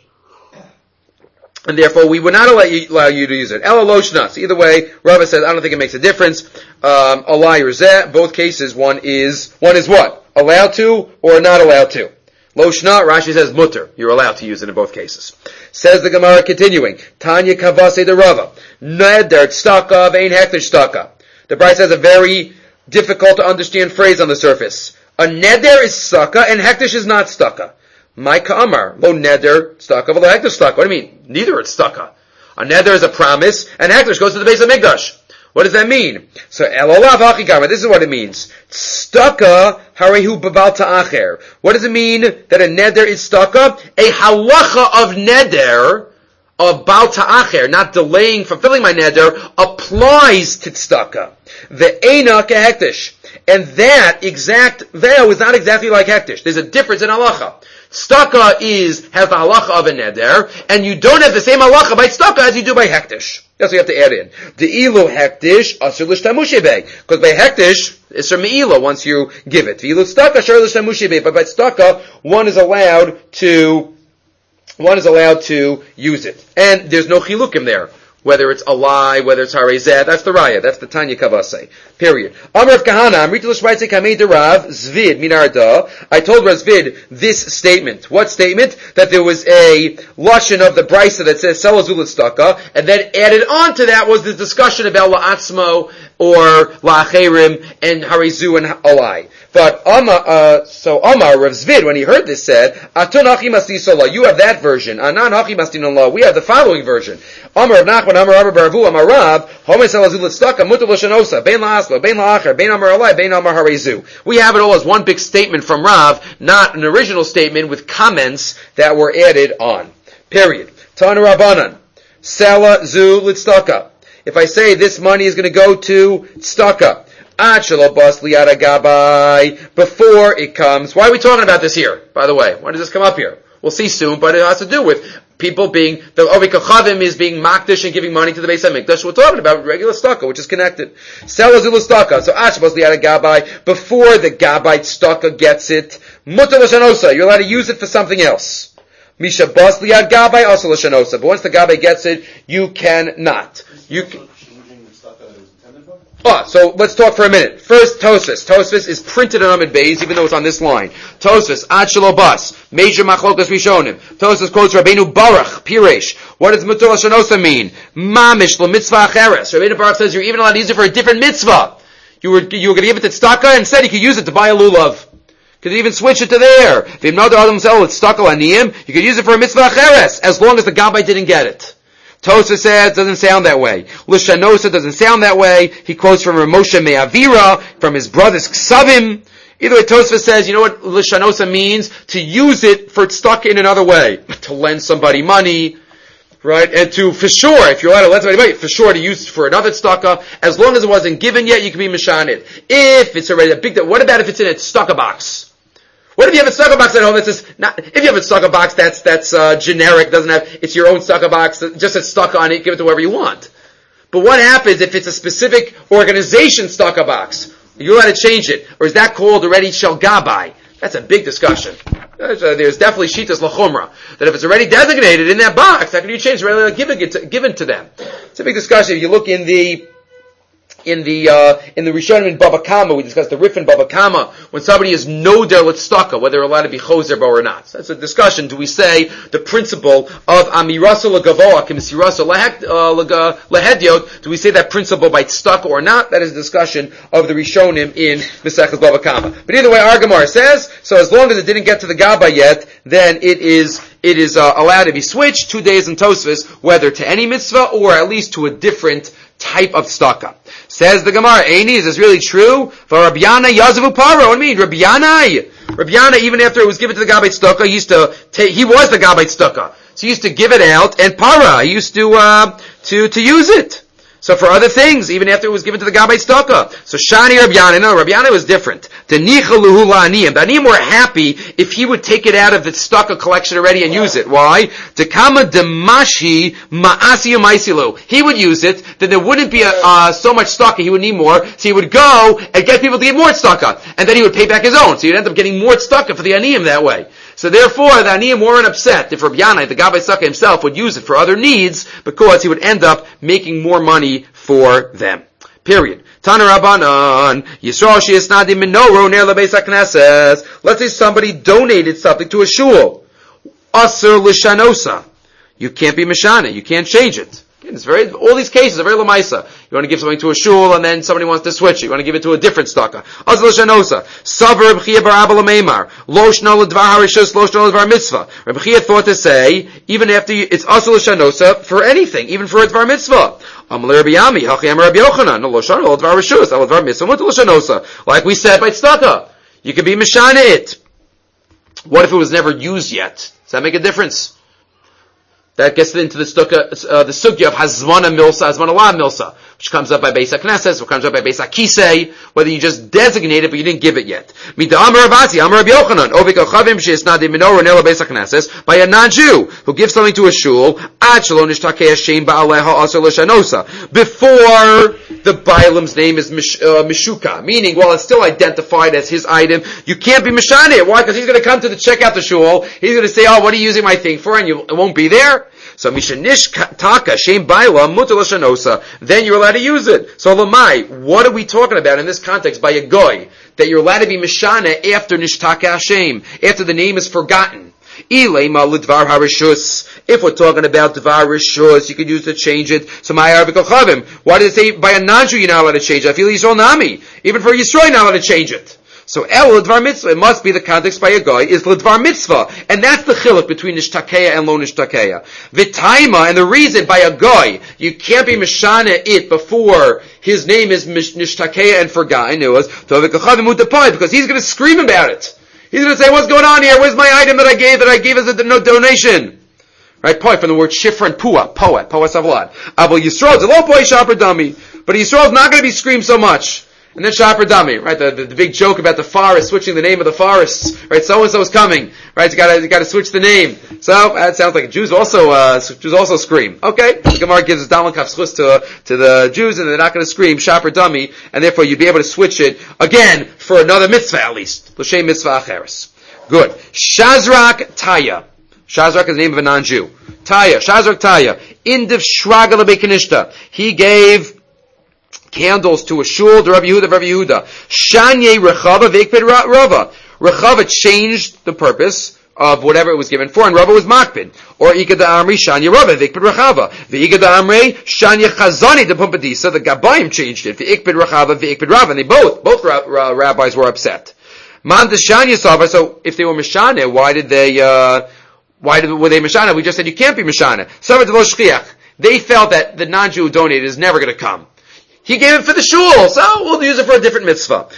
S1: and therefore we would not allow you, allow you to use it. Ela lo shnas. Either way, Rava says I don't think it makes a difference. Um, a lie or zeh. Both cases, one is one is what allowed to or not allowed to. Lo shna. Rashi says mutter. You're allowed to use it in both cases. Says the Gemara continuing. Tanya kavase de Rava. Neder tztaka vein hektish tztaka. The Bride says a very difficult to understand phrase on the surface. A neder is tzedakah and hektish is not tzedakah. My ka'amar, lo neder tzedakah, lo hektish tzedakah. What do you mean? Neither it's tzedakah. A neder is a promise, and hektish goes to the base of Mikdash. What does that mean? So elolav hachikama. This is what it means. Tzedakah harehu babal ta'acher. What does it mean that a neder is tzedakah? A halacha of neder of bal ta'acher, not delaying fulfilling my neder, applies to tzedakah. The eina kehektish. And that exact vow is not exactly like hektish. There's a difference in halacha. Staka is, has the halacha of a neder, and you don't have the same halacha by staka as you do by hektish. That's what you have to add in. The ilu hektish, asur l'shtamushe beg. Because by hektish, it's from me'ila once you give it. The ilu staka, asur l'shtamushe beg. But by staka, one is allowed to, one is allowed to use it. And there's no chilukim there. Whether it's a lie, whether it's harezeh, that's the raya, that's the Tanya Kavase. Period. Amar of Kahana, Amrita l'shvaitze kamei derav, zvid minarda. I told Razvid this statement. What statement? That there was a lashon of the brisa that says sela zulat staka, and then added on to that was the discussion about la'atzmo or la'acherim and harezu and alai. But Amar, uh, so Amar Rav Zvid, when he heard this, said, "Atun hachi masti sola." You have that version. Anan hachi masti non. We have the following version. Amar Rav Nachman, Amar Rabba Baravu, Amar Rav, Homes elazul tzedakah, mutav l'shanosa, bein la'asla, bein la'acher, bein Amar alai, bein Amar harezu. We have it all as one big statement from Rav, not an original statement with comments that were added on. Period. Tana Rabbanan, Sela zu l'tzedakah. If I say this money is going to go to tzedakah, before it comes. Why are we talking about this here, by the way? Why does this come up here? We'll see soon, but it has to do with people being, the Ovik Chavim is being makdish and giving money to the Beis HaMikdash. We're talking about regular staka, which is connected. Selazul staka. So Ashbas liada gabai, before the gabite staka gets it, mutar l'shanosa, you're allowed to use it for something else. Misha bas liad gabai, also l'shanosa. But once the gabai gets it, you cannot. You can, Oh, so let's talk for a minute. First, Tosfos. Tosfos is printed on Amid Beis, even though it's on this line. Tosfos, Ad Shelo Bas, Major Machlokas Rishonim. Tosfos quotes Rabbeinu Baruch, Piresh. What does Mutar L'Shanosa mean? Mamish L'Mitzvah Acheres. Rabbeinu Baruch says you're even allowed to use it for a different mitzvah. You were, you were going to give it to tzedakah, instead you could use it to buy a lulav. You could even switch it to there. If you know the Adam Sel, it's tzedakah l'aniyim, you could use it for a mitzvah Acheres, as long as the Gabbai didn't get it. Tosa says doesn't sound that way. Lishanosa doesn't sound that way. He quotes from Ramosha Me'avira, from his brothers Ksavim. Either way, Tosfos says, you know what Lishanosa means? To use it for stuck in another way. To lend somebody money, right? And to, for sure, if you're allowed to lend somebody money, for sure to use for another tzedakah, as long as it wasn't given yet, you can be mishanid. If it's already a big, what about if it's in a tzedakah box? What if you have a tzedakah box at home that says, not, if you have a tzedakah box that's, that's, uh, generic, doesn't have, it's your own tzedakah box, just a tzedakah on it, give it to whoever you want. But what happens if it's a specific organization tzedakah box? You're allowed to change it. Or is that called already shel gabai? That's a big discussion. There's, uh, there's definitely shitas lachumra. That if it's already designated in that box, how can you change it? Rather than giving it to, given to them. It's a big discussion. If you look in the, In the uh, in the Rishonim in Baba Kama, we discussed the Rif in Baba Kama, when somebody is no der l'tzedakah, whether they're allowed to be choser bo or not. So that's a discussion. Do we say the principle of amirasa legavoa k'misirasa lehediot? Do we say that principle by tzedakah or not? That is a discussion of the Rishonim in Mesechus Baba Kama. But either way, our Gemara says, so as long as it didn't get to the Gaba yet, then it is it is uh, allowed to be switched two days in Tosfos, whether to any mitzvah or at least to a different type of tzedakah. Says the Gemara, Eini, is this really true? For Rabbi Yana Yazavu Paro, what do you mean? Rabbi Yana, Rabbi Yana, even after it was given to the Gabbai tzedakah, he used to take, he was the Gabbai tzedakah. So he used to give it out, and Para, he used to, uh, to, to use it. So for other things, even after it was given to the Gabbai tzedakah. So Shani Rabbi Yana, no, Rabbi Yana was different. The Nichaluhu la'aniyim. The aniyim were happy if he would take it out of the tzedakah collection already and use it. Why? Tekama demashi ma'asiyu maisilu. He would use it, then there wouldn't be a, uh, so much tzedakah, he would need more, so he would go and get people to give more tzedakah. And then he would pay back his own. So he'd end up getting more tzedakah for the aniyim that way. So therefore, the aniyim weren't upset if Rabbi Yana, the Gabbai tzedakah himself, would use it for other needs, because he would end up making more money for them. Period. Tana Rabbanan, Yisrael she'isnadi minoro near lebeis hakneses. Let's say somebody donated something to a shul. Asur l'shanosa. You can't be mishana. You can't change it. It's very, all these cases are very lamaisa. You want to give something to a shul, and then somebody wants to switch it. You want to give it to a different tzedakah. Asur l'shanosa. Savar Reb Chia bar Abba l'meimar. Lo shno l'dvar harishus, lo shno l'dvar mitzvah. Reb Chia thought to say, even after you, it's asur l'shanosa for anything, even for a dvar mitzvah. Like we said by tzedakah, you could be mishana it. What if it was never used yet? Does that make a difference? That gets into the sugya, uh, the sugya of hazmana milsa, hazmana la milsa. which comes up by Beis HaKnesses, or comes up by Beis HaKisei, whether you just designate it but you didn't give it yet. By a non-Jew who gives something to a shul, before the Bailam's name is mish, uh, Mishuka, meaning while it's still identified as his item, you can't be Mishane. Why? Because he's going to come to the check out the shul, he's going to say, oh, what are you using my thing for? And you, it won't be there. So Mishanish Taka Shem Baila Mutal Shanosa, then you're allowed to use it. So Lamai, what are we talking about in this context by a goy? That you're allowed to be Mishana after Nishtaka Hashem, after the name is forgotten. If we're talking about Dvar Rishus, you could use to change it. So why does it say by a non-Jew you're not allowed to change it? I feel Yisrael Nami. Even for Yisrael you're not allowed to change it. So El L'Dvar Mitzvah, it must be the context by a guy, is L'Dvar Mitzvah. And that's the chiluk between Nishtakeya and Lo Nishtakeya. V'taima, and the reason by a guy, you can't be Mishana it before his name is Nishtakeya and forgotten, it was, because he's going to scream about it. He's going to say, what's going on here? Where's my item that I gave, that I gave as a no donation? Right, point from the word shifra and pua, poet, poet savlad. Abel Yisrael, Zelo poi shaper dummy. But Yisrael's not going to be screamed so much. And then Shaper Dummy, right? The, the, the big joke about the forest, switching the name of the forests, right? So and so is coming, right? You gotta, you gotta switch the name. So, that sounds like Jews also, uh, Jews also scream. Okay. The Gemara gives us Dalman Kafschus to, to the Jews, and they're not gonna scream Shaper Dummy, and therefore you'd be able to switch it, again, for another mitzvah at least. L'shem mitzvah acheres. Good. Shazrak Taya. Shazrak is the name of a non-Jew. Taya. Shazrak Taya. Indiv Shraga Lebekanishta. He gave candles to a shul, to Rabbi Yehuda, Rabbi Yehuda. Shanye Rechava Veikpid Rava. Rechava changed the purpose of whatever it was given for, and Rava was Makpid. Or Ikada Amri Shanye Rava Veikpid Rechava. Veikada Amri Shanye Chazani de Pumpadisa. The Gabayim changed it. Veikpid Rechava, Veikpid Rava. And they both, both ra- ra- rabbis were upset. Man Shanye Sava. So if they were Mishane, why did they, uh, why did, were they Mishane? We just said you can't be Mishane. Sava Devo Shchiach. They felt that the non-Jew who donated is never going to come. He gave it for the shul, so we'll use it for a different mitzvah.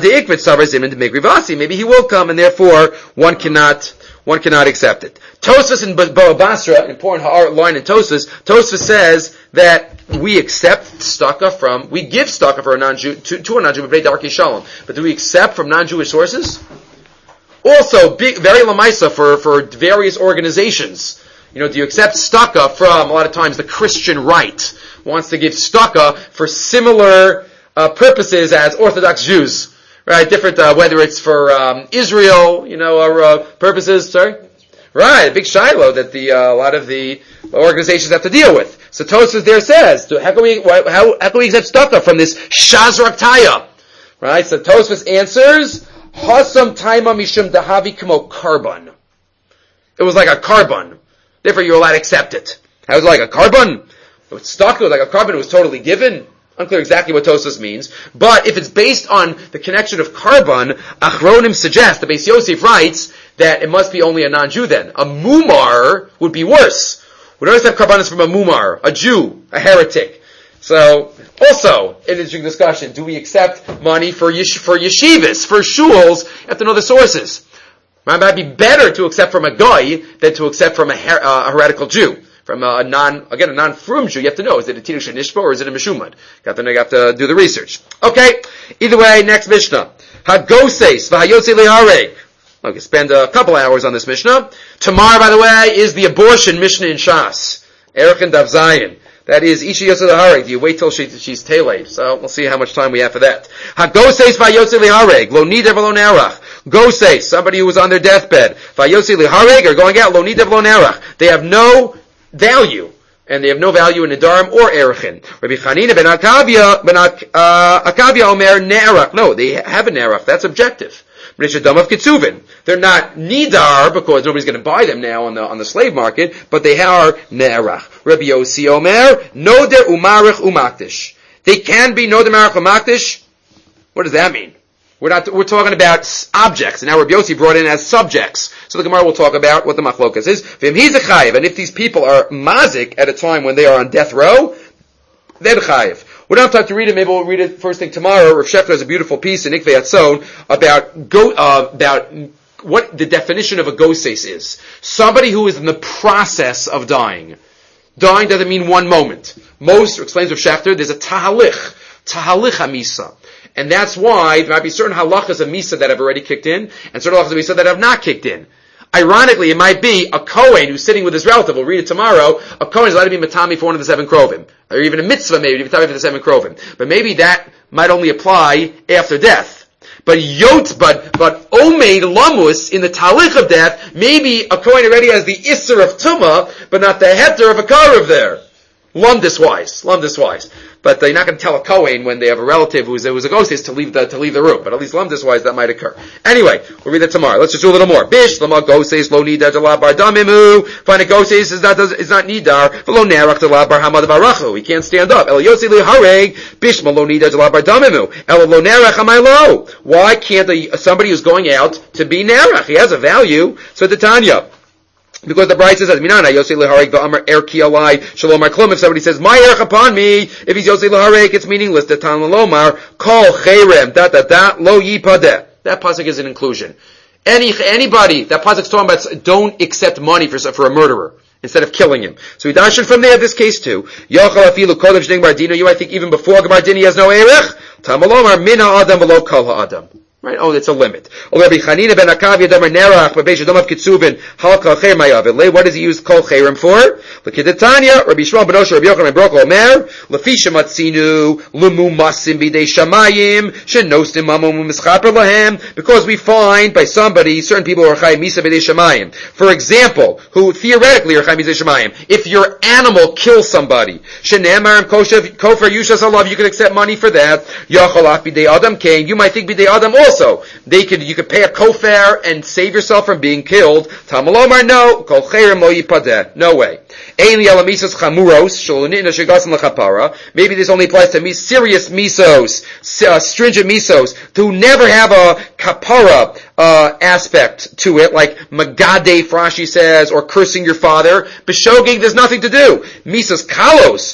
S1: Maybe he will come, and therefore one cannot one cannot accept it. Tosfos in Baba Basra, an important line in Tosfos, Tosfos says that we accept staka from, we give staka for a non-Jew to, to a non-Jew, but do we accept from non-Jewish sources? Also, big, very lamaisa for for various organizations. You know, do you accept staka from, a lot of times, the Christian right wants to give staka for similar uh, purposes as Orthodox Jews, right? Different, uh, whether it's for um, Israel, you know, or uh, purposes, sorry? Right, a big shiloh that the uh, a lot of the organizations have to deal with. So Tosfos there says, how can we how, how can we accept staka from this Shazrak Taya? Right, so Tosfos answers, Hasam Taima Mishum Dahavi Kamo Karban. It was like a carbon. Therefore, you're allowed to accept it. How was it like a carbon? It was stuck, it was like a carbon, it was totally given. Unclear exactly what Tosfos means. But if it's based on the connection of carbon, Achronim suggests, the Beis Yosef writes, that it must be only a non-Jew then. A mumar would be worse. We don't have carbonis from a mumar, a Jew, a heretic. So, also, an interesting discussion. Do we accept money for yesh- for yeshivas, for shuls? You have to know the sources. It might be better to accept from a guy than to accept from a, her- uh, a heretical Jew. From a non, again, a non-frum Jew, you have to know, is it a Tirush Nishpa or is it a Meshumad? You have to know, you have to do the research. Okay, either way, next Mishnah. Hagoses, v'hayotze lehareg. Okay, spend a couple hours on this Mishnah. Tomorrow, by the way, is the abortion Mishnah in Shas. Erech and Dav Zayin. That is, Ishi Yotze lehareg. Do you wait till she, she's Telei? So, we'll see how much time we have for that. Hagoses, v'hayotze lehareg. Lo nidev lo nerach. Goses, somebody who was on their deathbed. V'hayotze lehareg, are going out. Lo nidev lo nerach. They have no value, and they have no value in Nedarim or Erechin. Rabbi Chanina ben Akavia, ben Akavia Omer Ne'erach. No, they have a Ne'erach. That's objective. They're not Nidar, because nobody's going to buy them now on the on the slave market, but they are Ne'erach. Rabbi Yossi Omer, Noder Umarich Umakdish. They can be Noder Umarich Umakdish. What does that mean? We're not, we're talking about objects, and now Rabbi Yossi brought in as subjects. So the Gemara will talk about what the machlokas is. V'im he's a chayiv, and if these people are mazik at a time when they are on death row, they're chayiv. We don't have time to read it, maybe we'll read it first thing tomorrow. Rav Shefter has a beautiful piece in Ikvei Atzon about go, uh, about what the definition of a goses is. Somebody who is in the process of dying. Dying doesn't mean one moment. Most, explains Rav Shechter, there's a tahalich, tahalich hamisa. And that's why there might be certain halachas of misa that have already kicked in, and certain halachas of misa that have not kicked in. Ironically, it might be a Kohen who's sitting with his relative, we'll read it tomorrow, a Kohen is allowed to be matami for one of the seven krovim. Or even a mitzvah maybe, to be matami for the seven krovim. But maybe that might only apply after death. But yot, but, but omeid lamus, in the talich of death, maybe a Kohen already has the isser of tumah, but not the heter of a karev there. Lumdis-wise, lumdis-wise. But they're not going to tell a Kohen when they have a relative who's, who's a ghost to leave the, to leave the room. But at least lumdis-wise that might occur. Anyway, we'll read it tomorrow. Let's just do a little more. Bish, lama goses, lo nidar delab bar damimu. Find a goses is not, is not nidar. Velo nerach delab bar hamad barachu. He can't stand up. El yosi li hareg. Bish, lo nidar delab bar damimu. El lo nerach amaylo. Why can't a, somebody who's going out to be nerach? He has a value. So the Tanya. Because the bride says, "Minana Yosei leharek va'amar erki alai shalom arklum." If somebody says, "My erch upon me," if he's Yosei leharek, it's meaningless. The Tan lomar kol cherem da da da lo yipadeh. That pasuk is an inclusion. Any anybody that pasuk's talking about don't accept money for for a murderer instead of killing him. So we darshan from there this case too. Yochal afilu kodem shnei bardino. You might think even before Gemardini he has no erech. Tan lomar min ha'adam v'lo kol ha'adam. Right? Oh, it's a limit. What does he use kol chayrim for? L'kidetanya, Rabbi Shmuel ben Osher, Rabbi Yochanan ben Brokah Omer, L'fisha matzinu, L'mu masim b'dei shamayim, Shenostim mamum mischaper lahem, because we find by somebody, certain people who are chayim misa b'dei shamayim. For example, who theoretically are chayim misa shamayim. If your animal kills somebody, Shenemar kosher kofer yushas alav, you can accept money for that. Yachalaf b'dei adam kain, you might think b'dei adam also. Also, they could, you could pay a kofar and save yourself from being killed. Tamalomar, no. Kol chayrim lo yipadeh. No way. Maybe this only applies to serious misos, uh, stringent misos, who never have a kapara uh, aspect to it, like magade, Rashi says, or cursing your father. B'shogig, there's nothing to do. Misos kalos,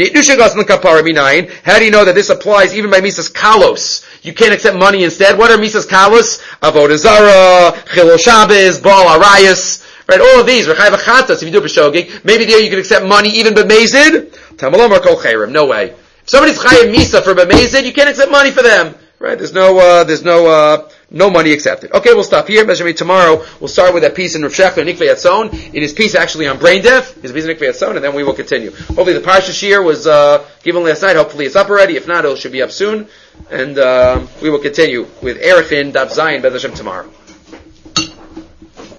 S1: how do you know that this applies even by misos kalos? You can't accept money instead. What are misos kalos? Avodah zara, chilul Shabbos, baal arayas. Right, all of these, if you do b'shogig, maybe there you can accept money even b'mezid. Tamalom or kol chayrim, no way. If somebody's chayim misa for b'mezid, you can't accept money for them. Right, there's no, uh, there's no, uh, no money accepted. Okay, we'll stop here. Tomorrow, we'll start with that piece in Rav Shechter, Nikvei Yatzon. In his piece actually on brain death, his piece in Nikvei Yatzon, and then we will continue. Hopefully the Parsha Shir was, uh, given last night. Hopefully it's up already. If not, it should be up soon. And, uh, we will continue with Erechin, Daf Zayin, B'ez Hashem tomorrow.